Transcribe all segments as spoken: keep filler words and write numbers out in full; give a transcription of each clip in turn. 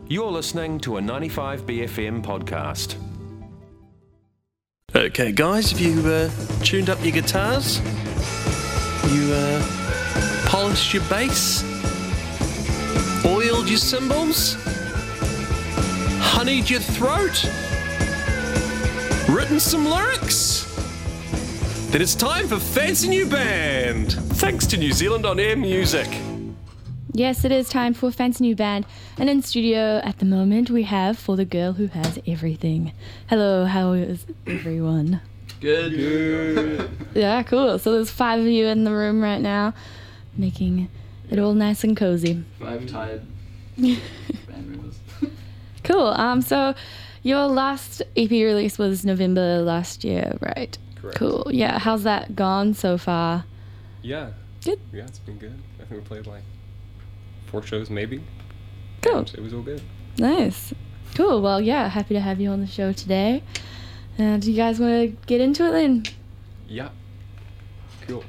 You're listening to a ninety-five B F M podcast. Okay, guys, have you uh, tuned up your guitars? You uh, polished your bass? Oiled your cymbals? Honeyed your throat? Written some lyrics? Then it's time for Fancy New Band, thanks to New Zealand On Air Music. Yes, it is time for Fancy New Band, and in studio at the moment we have For the Girl Who Has Everything. Hello, how is everyone? Good. Good. Yeah, cool. So there's five of you in the room right now, making it all nice and cozy. Five tired band members. Cool. Um, so your last E P release was November last year, right? Correct. Cool. Yeah, how's that gone so far? Yeah. Good. Yeah, it's been good. I think we played like four shows maybe. Cool. And it was all good. Nice. Cool. Well, yeah, happy to have you on the show today. Uh, do you guys want to get into it then? Yeah. Cool.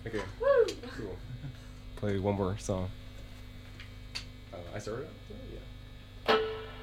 Okay. Cool. Play one more song. Uh, I started? Yeah.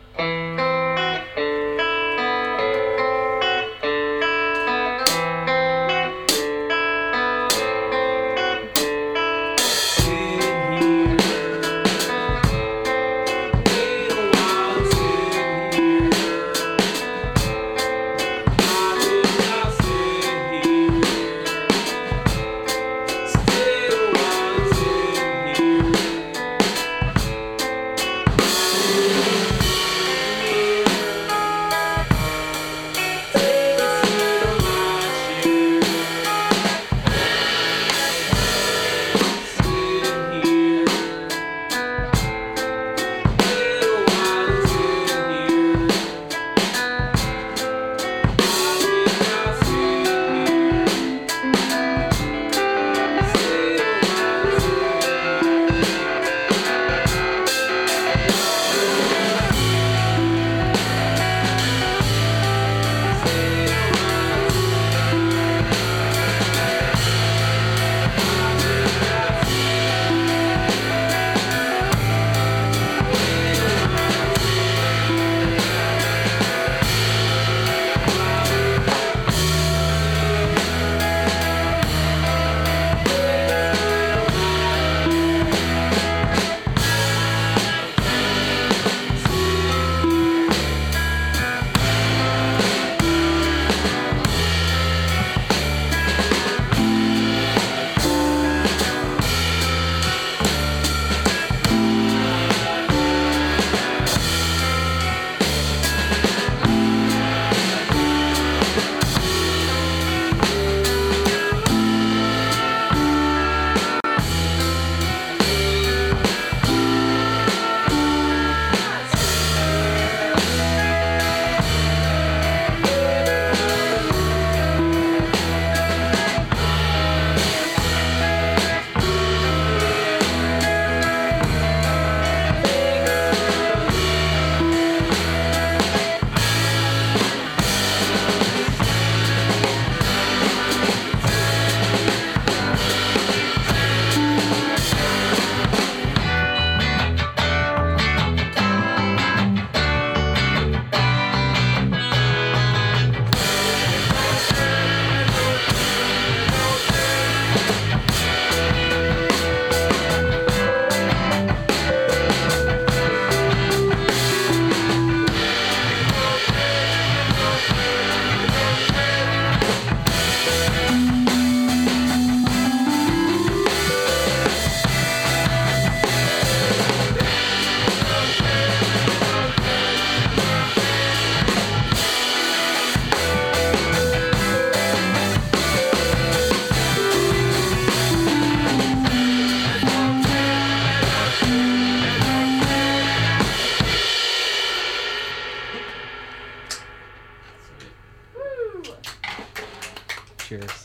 Cheers.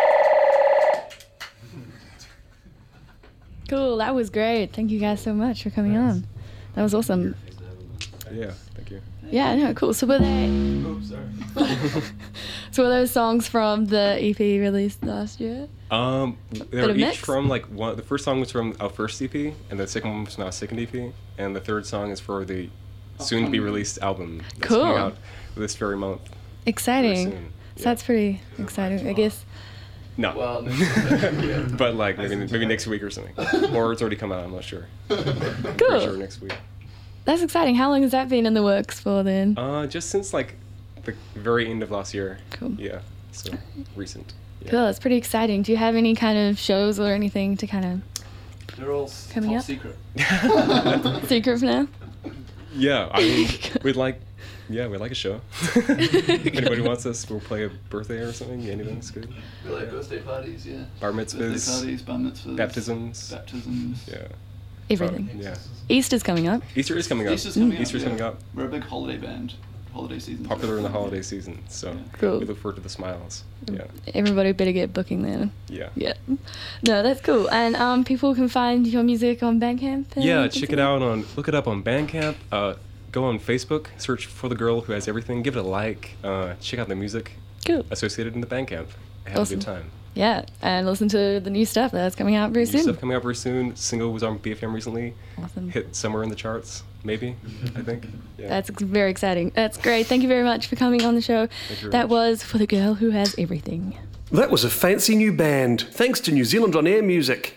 Cool, that was great. Thank you guys so much for coming on. That was awesome. Yeah, thank you. Yeah, no, cool. So were they? Oops, sorry. So were those songs from the E P released last year? Um, they Bit were of each mix? from like one. The first song was from our first E P, and the second one was from our second E P, and the third song is for the soon-to-be released album that's Cool. coming out this very month. Very Exciting. soon. So Yeah. that's pretty exciting, I guess. No. Well, yeah. But like maybe maybe next week or something, or it's already come out. I'm not sure. Pretty Cool. sure next week. That's exciting. How long has that been in the works for then? Uh, just since like the very end of last year. Cool. Yeah. So recent. Yeah. Cool, it's pretty exciting. Do you have any kind of shows or anything to kind of They're all s- Coming top up? secret. secret for now? Yeah, I mean, we'd like, yeah, we'd like a show. If anybody wants us, we'll play a birthday or something. Anything's good. We like birthday parties, yeah. Bar Birthday mitzvahs, parties, bar mitzvahs. baptisms. Baptisms. Yeah. Everything. Yeah. Easter's coming up. Easter is coming up. Easter's coming up. Easter's yeah. coming up. We're a big holiday band. Holiday season. Popular in the holiday season, so Cool. we look forward to the smiles. Yeah. Everybody better get booking then. Yeah. Yeah. No, that's cool. And um, people can find your music on Bandcamp? and Yeah, things check like it that? out on, look it up on Bandcamp. Uh, go on Facebook, search for the girl who has everything. Give it a like. Uh, check out the music Cool. associated in the Bandcamp. Have Awesome. a good time. Yeah, and listen to the new stuff that's coming out very New soon. stuff coming out very soon. Single was on B F M recently. Awesome. Hit somewhere in the charts, maybe, I think. Yeah. That's ex- very exciting. That's great. Thank you very much for coming on the show. Thank you very That much. was For the Girl Who Has Everything. That was a fancy new band, thanks to New Zealand On Air Music.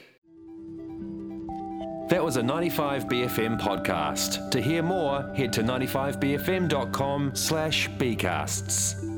That was a ninety-five B F M podcast. To hear more, head to ninety-five b f m dot com slash bcasts.